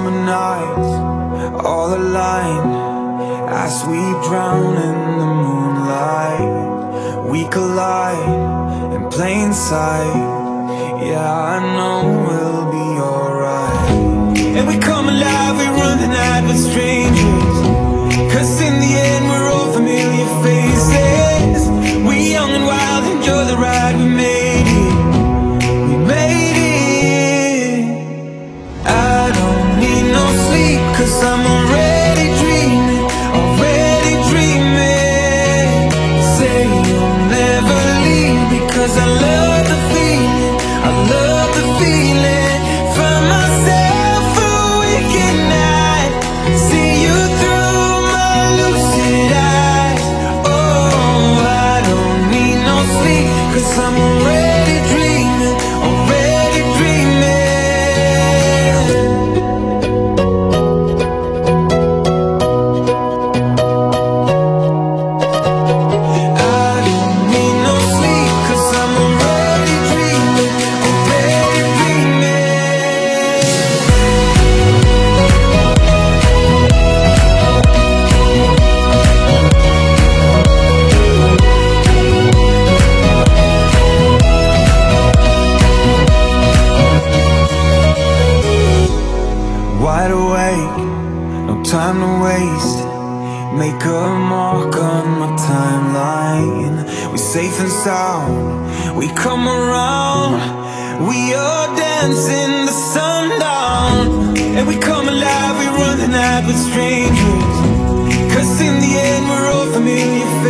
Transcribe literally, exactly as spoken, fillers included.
summer nights all aligned as we drown in the moonlight. We collide in plain sight. Yeah, I know we'll be alright. And we come alive, we run the night with strangers, 'cause in the end we're all familiar faces. We young and wild, enjoy the ride, we made it. We made it. I don't need no sleep, 'cause I'm already dreaming, already dreaming. Say you'll never leave, because I love the feeling, I love the feeling. Find myself awake at night, see you through my lucid eyes. Oh, I don't need no sleep, 'cause I'm already dreaming, already dreaming. I don't need no sleep, 'cause I'm already dreaming, already dreaming. Wide awake, no time to waste. Make a mark on my timeline. We're safe and sound, we come around. We are dancing the sundown. And we come alive, we run the night with strangers, 'cause in the end we're all familiar